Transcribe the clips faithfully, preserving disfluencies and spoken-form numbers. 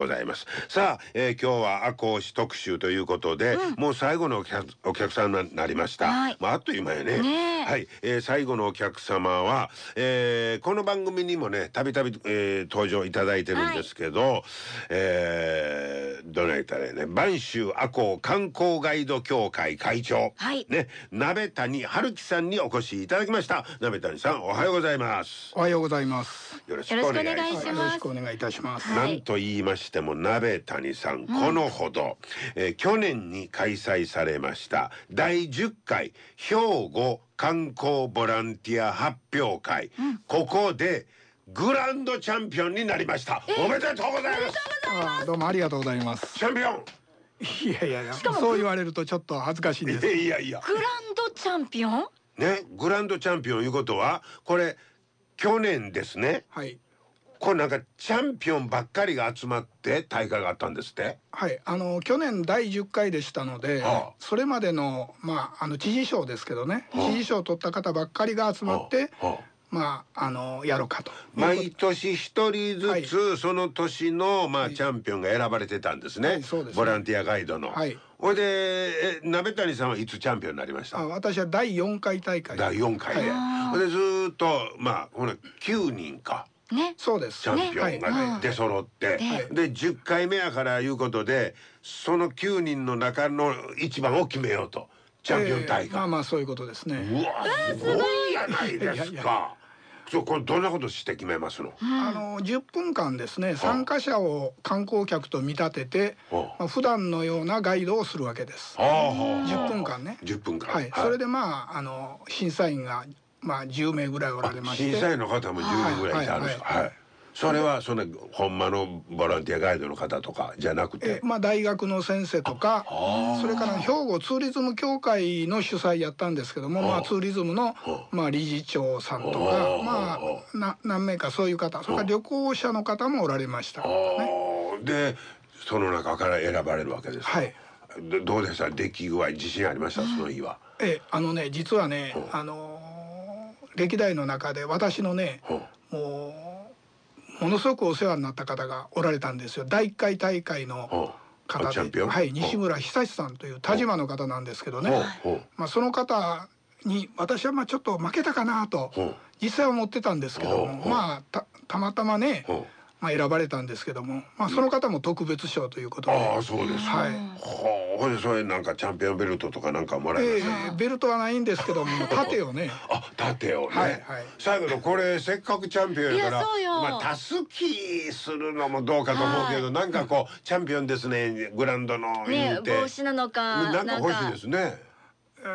ございます。さあ、えー、今日は赤穂市特集ということで、うん、もう最後のお客、お客さんになりました。はい、まあ、あっという間やね。ねはい、えー、最後のお客様は、えー、この番組にもね、たびたび登場いただいてるんですけど、はい、えー、どない言ったらいいね、播州赤穂観光ガイド協会会長、はい、ね、鍋谷春樹さんにお越しいただきました。鍋谷さん、おはようございます。 おはようございます。 よろしくお願いします。 よろしくお願いいたします。 なんと言いましても鍋谷さん、うん、このほど、えー、去年に開催されましただいじゅっかい兵庫観光ボランティア発表会、うん、ここでグランドチャンピオンになりました。おめでとうございます。 あ、どうもありがとうございます。 チャンピオン。 いやいやいや、そう言われるとちょっと恥ずかしいんです。 いやいや、 グランドチャンピオンね、グランドチャンピオンいうことはこれ去年ですね。 はい。 これなんかチャンピオンばっかりが集まって大会があったんですって。 はい、あの去年だいじゅっかいでしたので、はあ、それまでのまああの知事賞ですけどね、はあ、知事賞を取った方ばっかりが集まって、はあはあ、まああのやろうかと。 毎年一人ずつ、はい、その年のまあ、はい、チャンピオンが選ばれてたんですね。はい、そうですね。ボランティアガイドの。はい。ほいでえ鍋谷さんはいつチャンピオンになりました？ あ、私はだいよんかい大会。 だいよんかいで。ほいでずーっとまあほらきゅうにんか。 ね、そうです。 チャンピオンがね、出揃って、でじゅっかいめやからいうことでそのきゅうにんの中の一番を決めようと。チャンピオン大会。 まあまあそういうことですね。 うわ、すごいやないですか。そう、これどんなことして決めますの？ あのじゅっぷんかんですね、参加者を観光客と見立てて、まあ普段のようなガイドをするわけです。じゅっぷんかんね。 じゅっぷんかん。 はい。それでまああの審査員がまあじゅうめいぐらいおられまして、 審査員の方もじゅうめいぐらいいてあるんですか？はい。それはそのほんまのボランティアガイドの方とかじゃなくて、 えまあ大学の先生とか、それから兵庫ツーリズム協会の主催やったんですけども、まあツーリズムのまあ理事長さんとか、まあな何名かそういう方、それから旅行者の方もおられましたね。 でその中から選ばれるわけです。 はい。 どうでした？出来具合自信ありました？その日は。 えあのね、実はね、あの歴代の中で私のね、もうものすごくお世話になった方がおられたんですよ。だいいっかい大会の方で、はい、西村久志さんという田島の方なんですけどね、まあその方に私はまあちょっと負けたかなと実際は思ってたんですけども、まあ た, たまたまね、まあ選ばれたんですけども、まあその方も特別賞ということで。 ああ、そうです。はい。ほいでそれなんかチャンピオンベルトとかなんかもらえました？ ベルトはないんですけども、盾をね。 あ、盾をね。はいはい。最後のこれせっかくチャンピオンやから、まあたすきするのもどうかと思うけど、なんかこうチャンピオンですね、グラウンドのね、帽子なのかなんか欲しいですね。うん、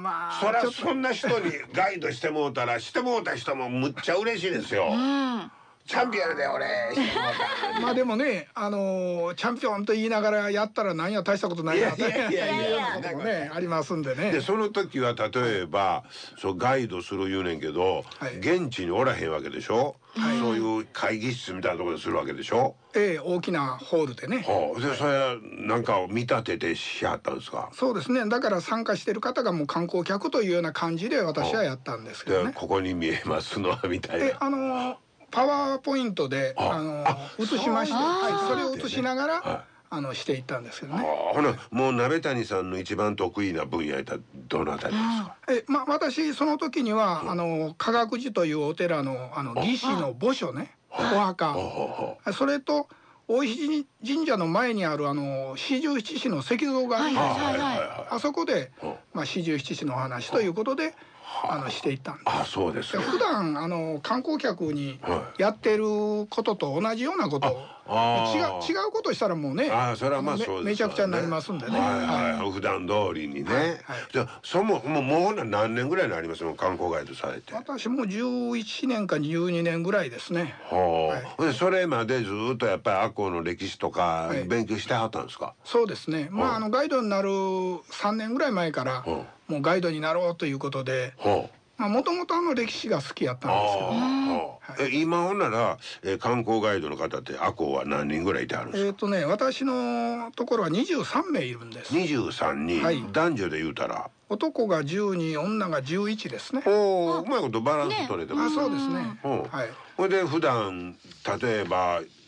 まあそりゃそんな人にガイドしてもうたらしてもうた人もむっちゃ嬉しいですよ。チャンピオンで俺まあでもね、あのチャンピオンと言いながらやったら何や大したことないなっていうこともねありますんでね。 でその時は例えばそうガイドする言うねんけど、現地におらへんわけでしょ。そういう会議室みたいなところでするわけでしょ。 ええ、大きなホールでね。 はあ、でそれなんかを見立ててしはったんですか？ そうですね。だから参加してる方がもう観光客というような感じで私はやったんですけどね。 ここに見えますのはみたいな。 え、あのパワーポイントであの映しまして、はい、それを映しながらあのしていったんですけどね。 ほなもう鍋谷さんの一番得意な分野やったらどのあたりですか？ え、まあ私その時にはあの科学寺というお寺のあの義士の墓所ね、お墓、それと大石神社の前にあるあの四十七士の石像があるんですよ。あそこでまあ四十七士のお話ということで。あのしていったんです。 あ、そうです。 普段あの観光客にやってることと同じようなことを違う違うことしたらもうね、 あ、それはまあそうです。 めちゃくちゃになりますんでね。 はいはい。普段通りにね。じゃあそももうもう何年ぐらいになりますの？観光ガイドされて。 私もじゅういちねんかじゅうにねんぐらいですね。 はあ。それまでずっとやっぱり赤穂の歴史とか勉強してはったんですか？ そうですね。まああのガイドになるさんねんぐらい前からもうガイドになろうということで。もともとあの歴史が好きやったんですけどね。 え、今ほんならえ観光ガイドの方って赤穂は何人ぐらいいてあるんですか？ えっとね、私のところはにじゅうさんめいいるんです。 にじゅうさんにん、男女で言うたら男がじゅうに、女がじゅういちですね。 おお、うまいことバランス取れてます。 あ、そうですね。 はい。ほいで普段例えば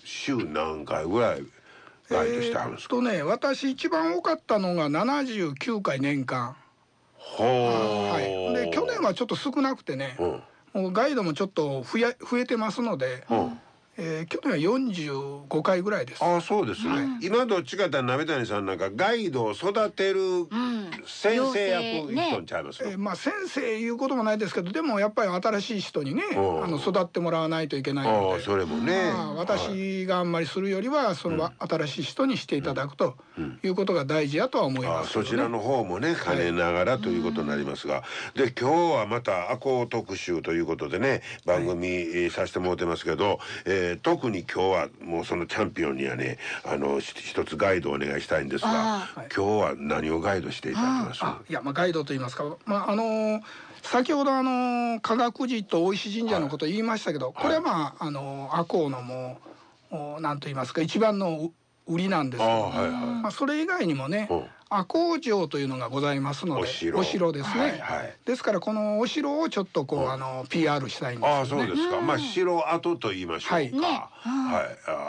週何回ぐらいガイドしてはるんですか？ えー、っとね私一番多かったのがななじゅうきゅうかい年間。 ほう、 はい、で去年はちょっと少なくてね、うん、もうガイドもちょっと増え増えてますので、うん、えー、去年はよんじゅうごかいぐらいです。 ああそうですね、はい、今どっちかって鍋谷さんなんかガイドを育てる先生役人んちゃいますよ、 ねえー、まあ先生いうこともないですけどでもやっぱり新しい人にね、うん、あの育ってもらわないといけないので、 それもね、 まあ、私があんまりするよりはその、うん、新しい人にしていただくということが大事やとは思います、ね、 あそちらの方もね兼ねながらということになりますが、はい、で今日はまた赤穂特集ということでね番組、はい、えー、させてもらってますけど、えー、特に今日今日はもうそのチャンピオンにはねあの一つガイドをお願いしたいんですが、今日は何をガイドしていただきます？ あいやまあガイドと言いますか、まああのー、先ほどあのー、加賀久寺と大石神社のことを言いましたけど、はい、これはまああのー、赤穂のもう何と言いますか一番の売りなんですけど、はいはい、まあそれ以外にもね、うん、赤穂城というのがございますので、お城、お城ですね、はいはい、ですからこのお城をちょっとこう、うん、あの ピーアール したいんですよね。 あそうですか、まあ城跡と言いましょうか、はいね、はい、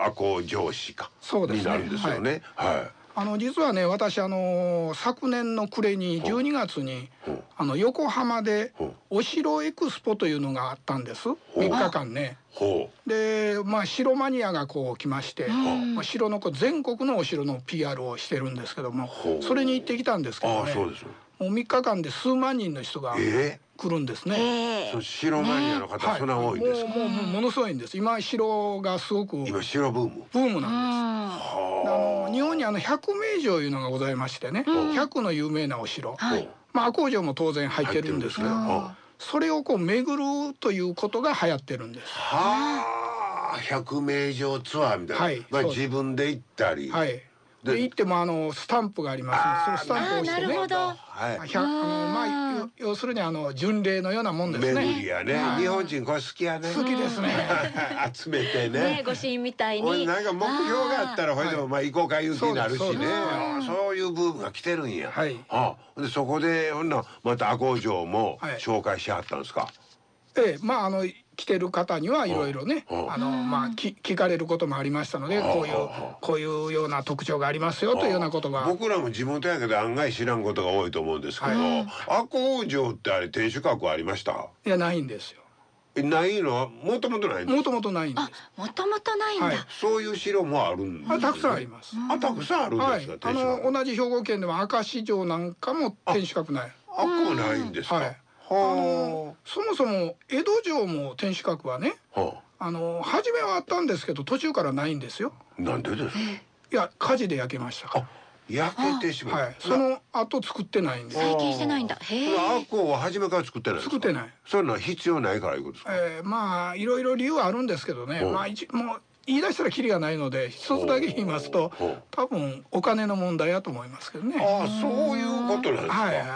赤穂城址かそうです、ね、になるんですよね、はい、はい、 あの実はね私あの昨年の暮れにじゅうにがつにあの横浜でお城エクスポというのがあったんです。みっかかんね。でまあ城マニアがこう来まして、まあ、城のこう全国のお城の ピーアール をしてるんですけども、それに行ってきたんですけどね、もうみっかかんで数万人の人が来るんですね。 えー、そ城マニアの方、ね、そんな多いんですか？ もうもうものすごいんです。今城がすごく今城ブームブームなんです。あの日本にあの百名城いうのがございましてね、ひゃくの有名なお城、はい、まあ赤穂城も当然入ってるんですけど、それをこう巡るということが流行ってるんです。 はあ、百名城ツアーみたいな、はい、まあ自分で行ったり、 はい、で行ってもあのスタンプがありますので、そのスタンプを押してね、はい、あのまあ要するにあの巡礼のようなもんですね。 巡りやね、日本人これ好きやね。 好きですね。 集めてね。 ね、御朱印みたいに。 なんか目標があったらほいでもまあ行こうかいう気になるしね。そういうブームが来てるんや。はい。あ、でそこでほんなまた赤穂城も紹介しはったんですか。 ええ、まああの来てる方にはいろいろね、あのまあき聞かれることもありましたので、こういうこういうような特徴がありますよというようなことが。 僕らも地元やけど案外知らんことが多いと思うんですけど、赤穂城ってあれ天守閣ありました？ いやないんですよ。 ないのはもともとないんです。 もともとないんです。 もともとないんだ。 そういう城もあるんです。 たくさんあります。 あ、たくさんあるんですか。 あの同じ兵庫県でも明石城なんかも天守閣ない。 赤穂ないんですか。 あのそもそも江戸城も天守閣はね、はあ、あの初めはあったんですけど途中からないんですよ。 なんでですか？ いや火事で焼けましたから。 焼けてしまう。 はい、その後作ってないんです。 再建してないんだ。へえ。 赤穂は初めから作ってない。 作ってない。 そんな必要ないからいうことですか？ えー、まあいろいろ理由はあるんですけどね。まあ一もう言い出したらキリがないので一つだけ言いますと多分お金の問題やと思いますけどね。 ああそういうことなんですか。 はいはい。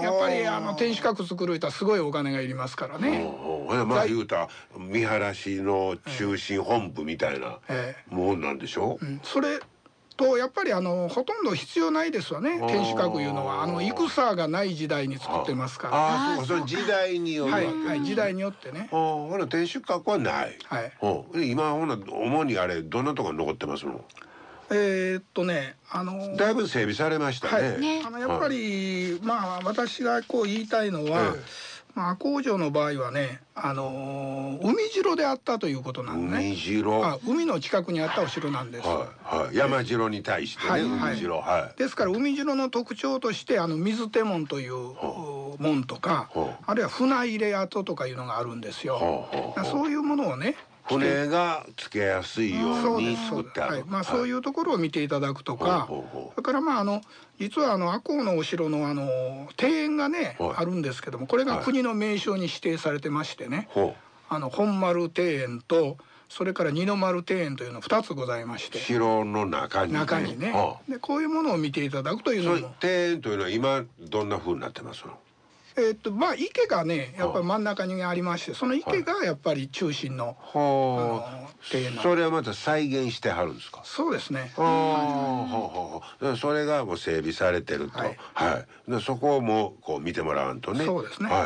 やっぱりあの天守閣作るとすごいお金がいりますからね。 まあ言うた見晴らしの中心本部みたいなもんなんでしょ。 うん、それとやっぱりあのほとんど必要ないですわね。天守閣いうのはあの戦がない時代に作ってますから。 ああそうか、その時代による。 はいはい、時代によってね。 ああほな天守閣はない。はい。今ほな主にあれどんなところに残ってますの？ えー、っとねあのだいぶ整備されましたね。はい、 ねあのやっぱり、まあ私がこう言いたいのは。ええまあ、赤穂城の場合はね、あのー、海城であったということなんね。 海城。 あ、海の近くにあったお城なんです。 はいはい、山城に対してね、はい、海城、はい。 ですから海城の特徴としてあの水手門という門とか、あるいは船入れ跡とかいうのがあるんですよ。そういうものをね。 船がつけやすいように作ってある。 まあそういうところを見ていただくとか、それからまああの実はあの赤穂のお城のあの庭園がねあるんですけども、これが国の名勝に指定されてましてね、あの本丸庭園とそれから二の丸庭園というのふたつございまして、 城の中にね。 中にね。でこういうものを見ていただくというのも。 庭園というのは今どんな風になってますの？ えっとまあ池がねやっぱり真ん中にありまして、その池がやっぱり中心の庭園の。 それはまた再現してはるんですか？ そうですね。 それがもう整備されてると。はい。そこをもうこう見てもらわんとね。 そうですね。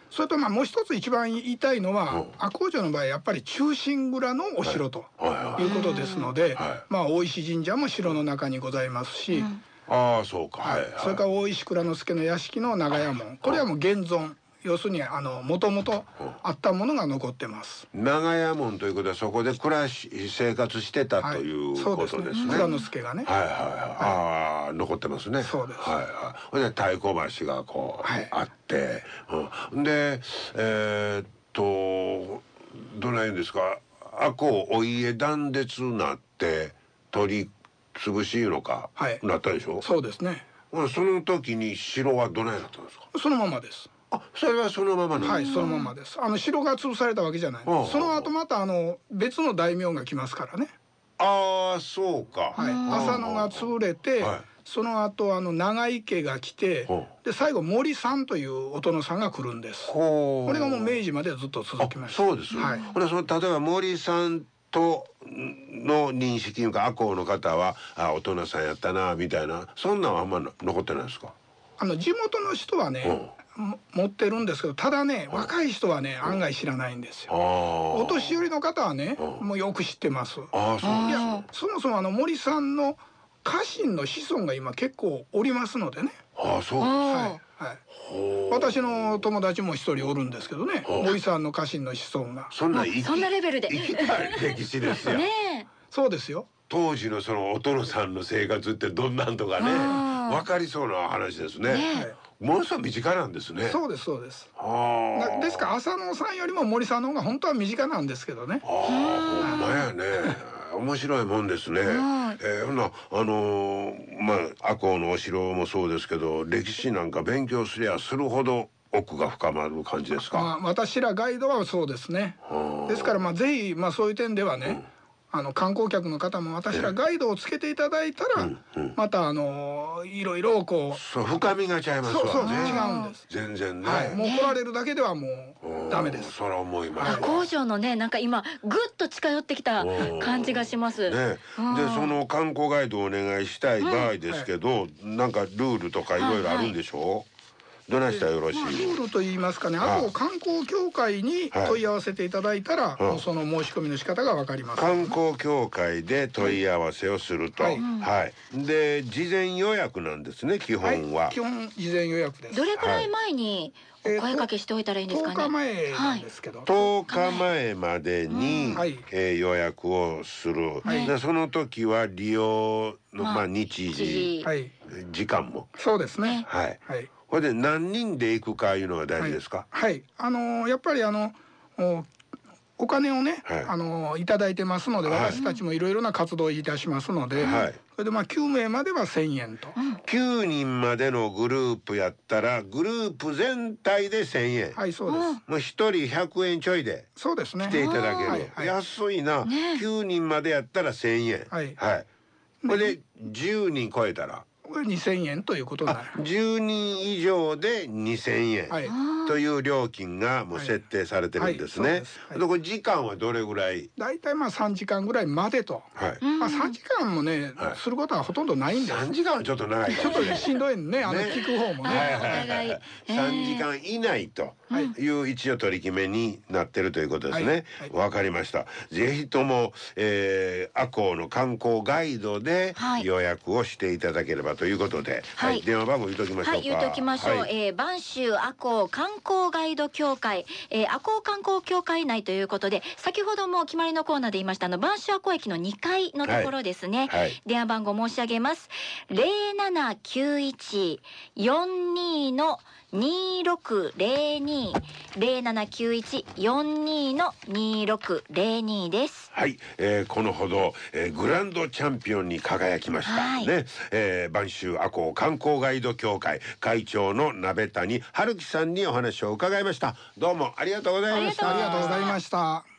それとまあもう一つ一番言いたいのは、赤穂城の場合やっぱり中心蔵のお城ということですので、まあ大石神社も城の中にございますし、 ああそうか、はいはい、 それから大石蔵之介の屋敷の長屋門、これはもう現存、要するにあの元々あったものが残ってます。 長屋門ということはそこで暮らし生活してたということですね。 蔵之介がね、 はいはいはい、ああ残ってますね。 そうです。 はいはい。それで太鼓橋がこうあって、うん、でえー、っとどないんですか、赤穂お家断絶なって取り潰しいうのか、はい、なったでしょ。 そうですね。 その時に城はどないなったんですか。 そのままです。 あ、それはそのままなんですか。 はい、そのままです。あの城が潰されたわけじゃない。その後またあの別の大名が来ますからね。 ああ、そうか。 はい、浅野が潰れて、はい、その後あの長井家が来て、で最後森さんというお殿さんが来るんです。これがもう明治までずっと続きました。 そうです。はい。これその例えば森さんとの認識いうか赤穂の方はあお殿さんやったなみたいな、そんなんはあんま残ってないですか。あの地元の人はね、持ってるんですけど、ただね若い人はね案外知らないんですよ。お年寄りの方はねもうよく知ってます。ああ、そう。いやそもそもあの森さんの家臣の子孫が今結構おりますのでね。 ああ、そう。 はいはい。私の友達も一人おるんですけどね、森さんの家臣の子孫が。 そんなそんなレベルで生きた歴史ですよ。 ね。 そうですよ。 当時のそのお殿さんの生活ってどんなんとかね分かりそうな話ですね。ものすごい身近なんですね。 そうですそうです。ですから浅野さんよりも森さんの方が本当は身近なんですけどね。 ああ、ほんまやね。面白いもんですね。えー、ほなあのー、まあ赤穂のお城もそうですけど、歴史なんか勉強すりゃするほど奥が深まる感じですか。 まあ、私らガイドはそうですね。ですからまあぜひまあそういう点ではね、うん、あの観光客の方も私らガイドをつけていただいたら、うんうん、またあのいろいろこう、 そう深みが違いますわね。 そうそう違うんです。 全然ね、 はい、もう来られるだけではもうダメです。 それは思います。 工場のねなんか今ぐっと近寄ってきた感じがします。 ね、でその観光ガイドをお願いしたい場合ですけど、うん、なんかルールとかいろいろあるんでしょう。はいはい、どないしたらよろしい。まあ、ルールと言いますかね、あと観光協会に問い合わせていただいたら、もうその申し込みの仕方がわかります。観光協会で問い合わせをすると、はい、はい、で事前予約なんですね、基本は。はい、 基本事前予約です。 どれくらい前にお声掛けしておいたらいいんですかね。 とおかまえなんですけど、 とおかまえまでに、うん、えー、予約をする、はい、でその時は利用の、まあ、日時、はい、時間もそうですね。 はい、はい、これで何人で行くかいうのが大事ですか。 はい、はい、あのー、やっぱりあのおお金をね、はい、あのいただいてますので、私たちもいろいろな活動をいたしますので、はい、それでまあきゅうめいまではせんえんと、うん、 きゅうにんまでのグループやったらグループ全体でせんえん。 はい、そうです。 もうひとりひゃくえんちょいでそうですね、 来ていただける、はいはい、安いな、ね、きゅうにんまでやったらせんえん。はい、はい、これでじゅうにん超えたらこれにせんえんということになる。 じゅうにん以上でにせんえん、はい、という料金がもう設定されてるんですね。でこれ時間はどれぐらい。 だいたいまあさんじかんぐらいまでと、はい、まあさんじかんもね、はい、することはほとんどないんです。 さんじかんはちょっと長いかもしれない。 ちょっとしんどいね、あの聞く方もね。 さんじかん以内という一応取り決めになってるということですね。わ、はい、かりました。ぜひとも、えー、赤穂の観光ガイドで予約をしていただければということで、はいはい、電話番号言うときましょうか。はい、 言うときましょう。はい、えー、播州赤穂観光ガイド協会、えー、赤穂観光協会内ということで、先ほども決まりのコーナーで言いましたあの播州赤穂駅のにかいのところですね。はいはい、電話番号申し上げます。ゼロななきゅういち よんにのにろくゼロに ゼロななきゅういち よんにのにろくゼロにです。 はい、えー、このほど、えー、グランドチャンピオンに輝きました、はい、ね、えー、播州赤穂観光ガイド協会会長の鍋谷春樹さんにお話を伺いました。どうもありがとうございました。 ありがとうございました。